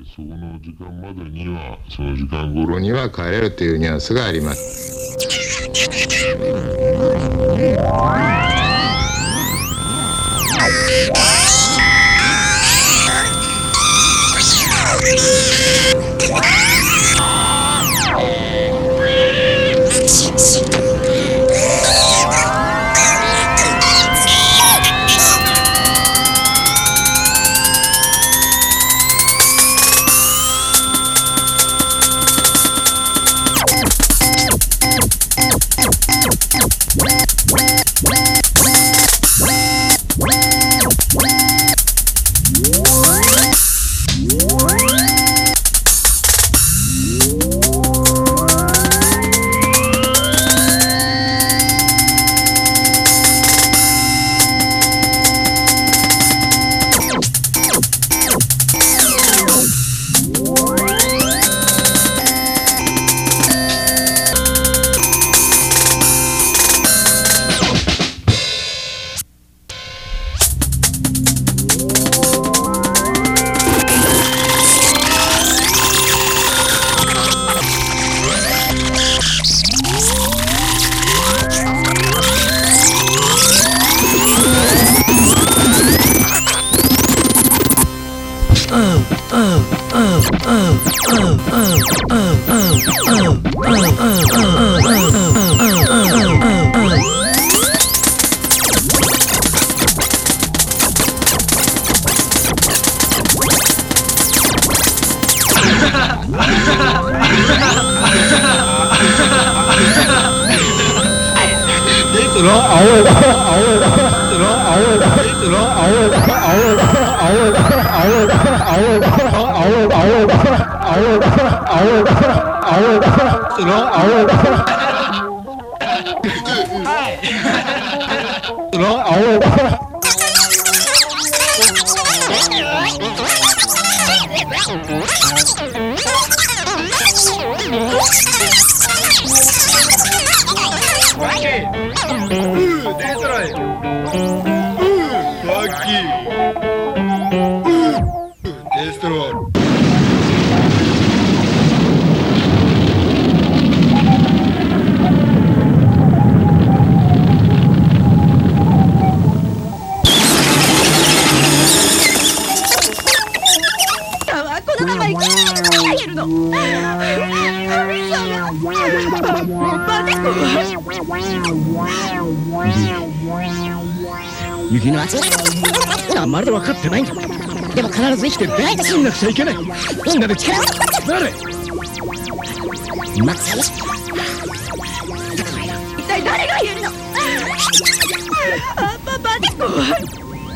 そこの時間までにはその時間頃には帰れるというニュアンスがあります。 雪の圧あまりで分かってないんだ。でも必ず生きて出会いとしなくちゃいけない。みんなで力をなれマックス一体誰が言うの。パパで怖い。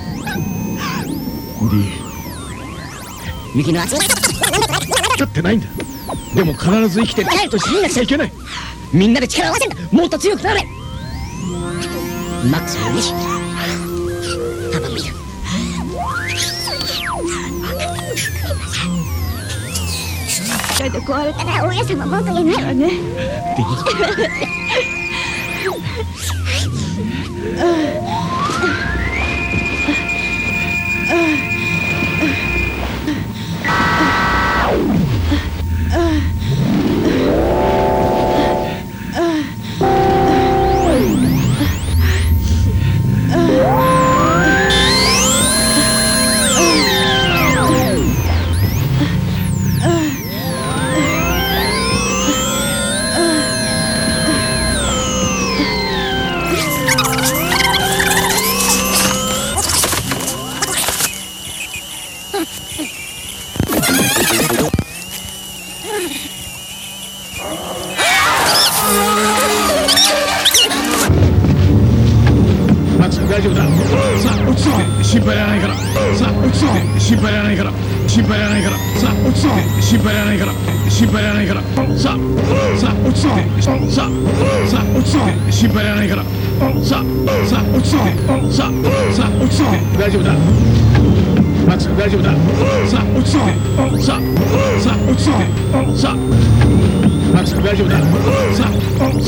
雪の圧分かってないんだ。でも必ず生きて出会いとしなくちゃいけない。みんなで力を合わせんだ。もっと強くなれマックスの西パパもいる。だって壊れたら大家さんは文句言えないわね。大丈夫だ。さあ落ち着いて心配いらないから。さあ落ち着いて心配いらないから。心配いらないから。さあ落ち着いて心配いらないから。心配いらないから。さあ落ち着いてさあ落ち着いて心配いらないから。さあ落ち着いてさあ落ち着いて大丈夫だ。マックス大丈夫だ。さあ落ち着いてさあ落ち着いてさあマックス大丈夫だ。さあ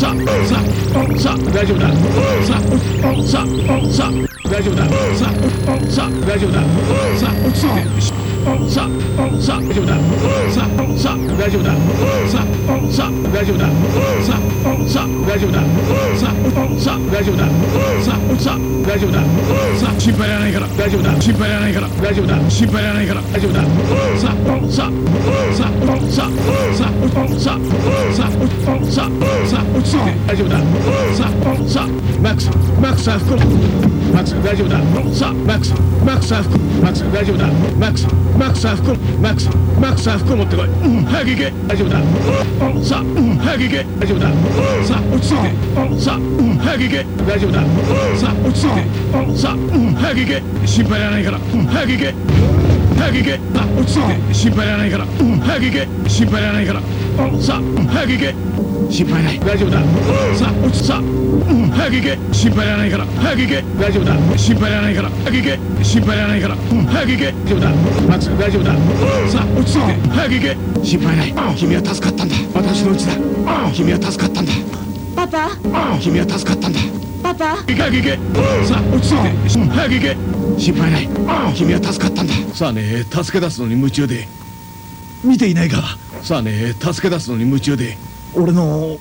大丈夫だ。さあ大丈夫だ。さあ大丈夫だ。さあ落ち着いてさあさあ大丈夫だ。さあさあ大丈夫だ。さあさあ大丈夫だ。さあさあ大丈夫だ。さあさあ大丈夫だ。さあさあ大丈夫だ。さあ心配いらないから大丈夫だ。心配いらないから大丈夫だ。心配いらないから大丈夫だ。さあさあさあさあさあさあさあさあ落ち着いて大丈夫だ。さあさあマックスは袋。マックス大丈夫だ。さあマックスは袋。マックス大丈夫だ。マックスは袋。マックスは袋持ってこい。早く行け大丈夫だ。さあ早く行け大丈夫だ。さあ落ち着いて。さあ早く行け大丈夫だ。さあ落ち着いて。さあ早く行け心配いらないから早く行け早く行け。さあ落ち着いて心配いらないから早く行け心配いらないからさあ早く行け心配ない大丈夫だ。さあ落ちさあ早く行け心配いらないから早く行け大丈夫だ。心配いらないから早く行け心配いらないから早く行け大丈夫だ。マックス大丈夫だ。さあ落ち着いて早く行け心配ない君は助かったんだ。私のうちだ。君は助かったんだ。 パパ君は助かったんだ。 パパ早く行けさあ落ち着いて早く行け心配ない君は助かったんだ。さあね助け出すのに夢中で見ていないか。さあね助け出すのに夢中で俺の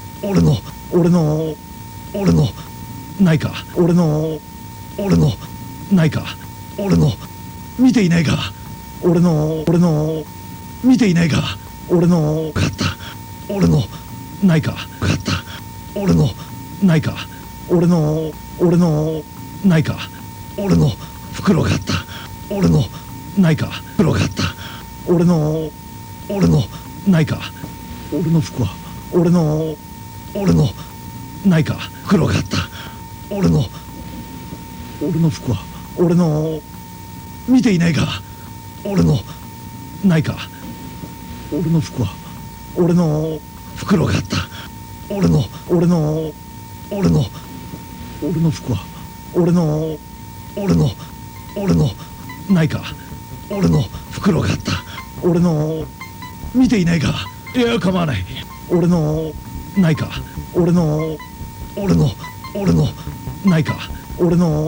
ないか俺のないか俺の見ていないか俺の見ていないか俺の勝った俺のないか勝った俺のないか俺のないか俺の袋があった俺のないか袋があった俺のないか俺の服は俺のないか袋があった俺の服は俺の見ていないか俺のないか俺の服は俺の袋があった俺の服は俺のないか俺の袋があった俺の見ていないかいや構わない俺のないか俺のないか俺の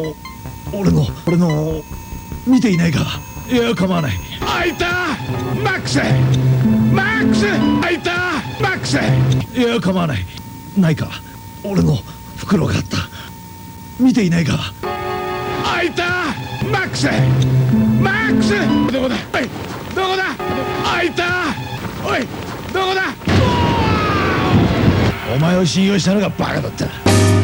見ていないかいや構わない。開いたマックス開いたマックスいや構わないないか俺の袋があった見ていないか開いたマックスどこだおいどこだ開いたおいどこだお前を信用したのがバカだった。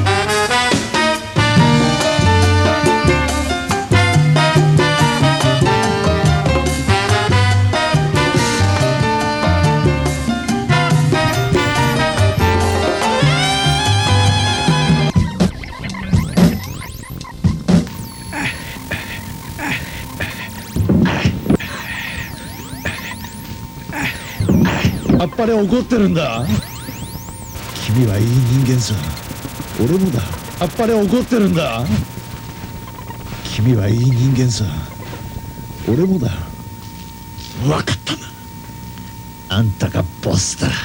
やっぱり怒ってるんだ。君はいい人間さ。俺もだ。やっぱり怒ってるんだ。君はいい人間さ。俺もだ。分かったな。あんたがボスだ。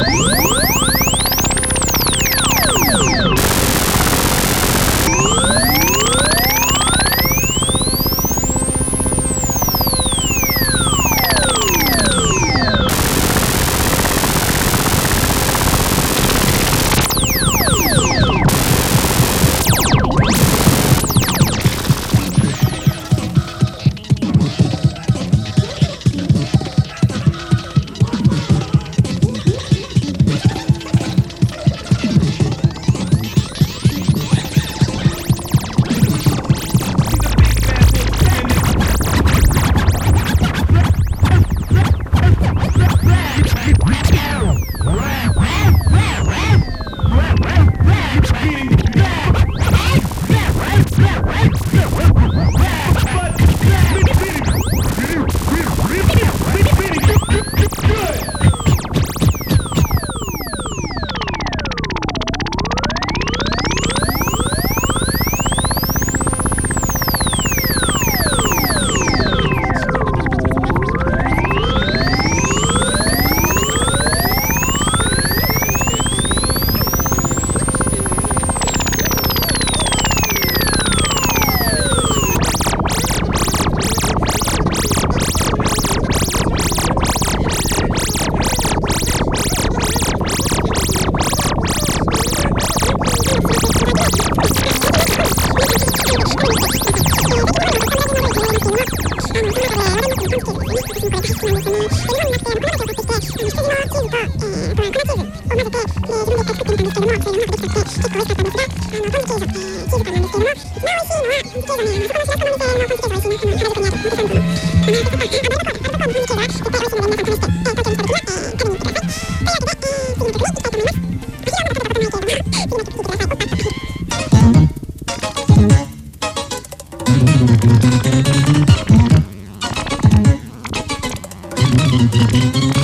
Thank you.